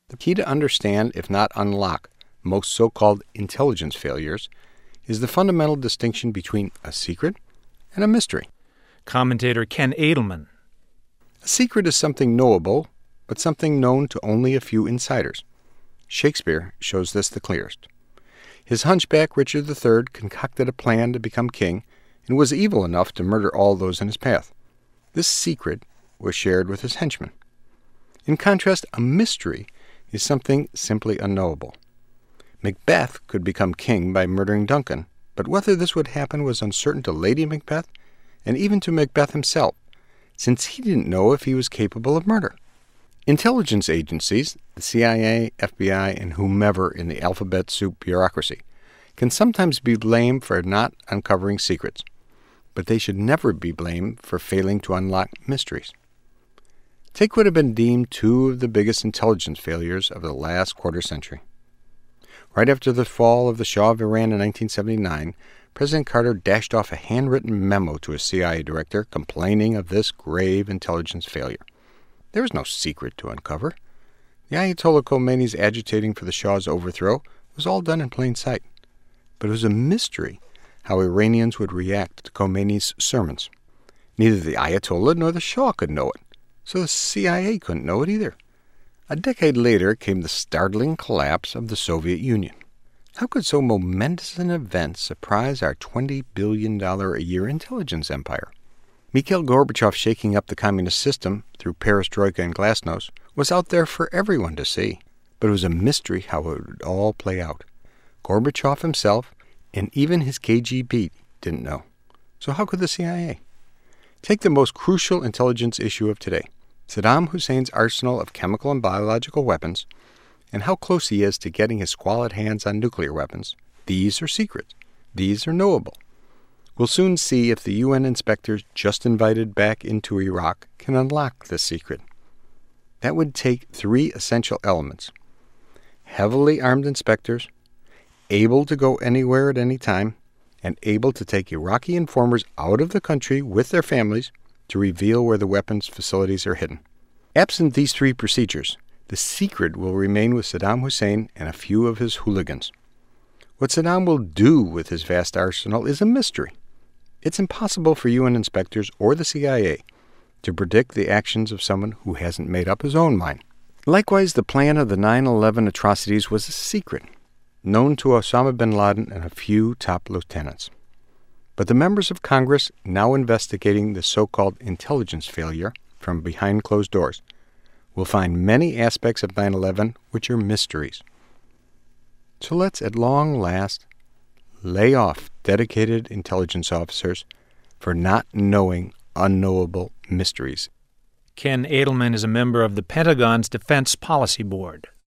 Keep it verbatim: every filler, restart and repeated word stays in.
The key to understand, if not unlock, most so-called intelligence failures is the fundamental distinction between a secret and a mystery. Commentator Ken Edelman. A secret is something knowable, but something known to only a few insiders. Shakespeare shows this the clearest. His hunchback, Richard the Third, concocted a plan to become king and was evil enough to murder all those in his path. This secret was shared with his henchmen. In contrast, a mystery is something simply unknowable. Macbeth could become king by murdering Duncan, but whether this would happen was uncertain to Lady Macbeth and even to Macbeth himself, since he didn't know if he was capable of murder. Intelligence agencies, the C I A, F B I, and whomever in the alphabet soup bureaucracy, can sometimes be blamed for not uncovering secrets, but they should never be blamed for failing to unlock mysteries. Take what have been deemed two of the biggest intelligence failures of the last quarter century. Right after the fall of the Shah of Iran in nineteen seventy-nine, President Carter dashed off a handwritten memo to his C I A director complaining of this grave intelligence failure. There was no secret to uncover. The Ayatollah Khomeini's agitating for the Shah's overthrow was all done in plain sight. But it was a mystery how Iranians would react to Khomeini's sermons. Neither the Ayatollah nor the Shah could know it, so the C I A couldn't know it either. A decade later came the startling collapse of the Soviet Union. How could so momentous an event surprise our twenty billion dollars a year intelligence empire? Mikhail Gorbachev shaking up the communist system through perestroika and glasnost was out there for everyone to see, but it was a mystery how it would all play out. Gorbachev himself and even his K G B didn't know. So how could the C I A? Take the most crucial intelligence issue of today, Saddam Hussein's arsenal of chemical and biological weapons, and how close he is to getting his squalid hands on nuclear weapons. These are secrets. These are knowable. We'll soon see if the U N inspectors just invited back into Iraq can unlock this secret. That would take three essential elements: heavily armed inspectors, able to go anywhere at any time, and able to take Iraqi informers out of the country with their families to reveal where the weapons facilities are hidden. Absent these three procedures, the secret will remain with Saddam Hussein and a few of his hooligans. What Saddam will do with his vast arsenal is a mystery. It's impossible for U N inspectors or the C I A to predict the actions of someone who hasn't made up his own mind. Likewise, the plan of the nine eleven atrocities was a secret, known to Osama bin Laden and a few top lieutenants. But the members of Congress, now investigating the so-called intelligence failure from behind closed doors, will find many aspects of nine eleven which are mysteries. So let's, at long last, lay off dedicated intelligence officers for not knowing unknowable mysteries. Ken Edelman is a member of the Pentagon's Defense Policy Board.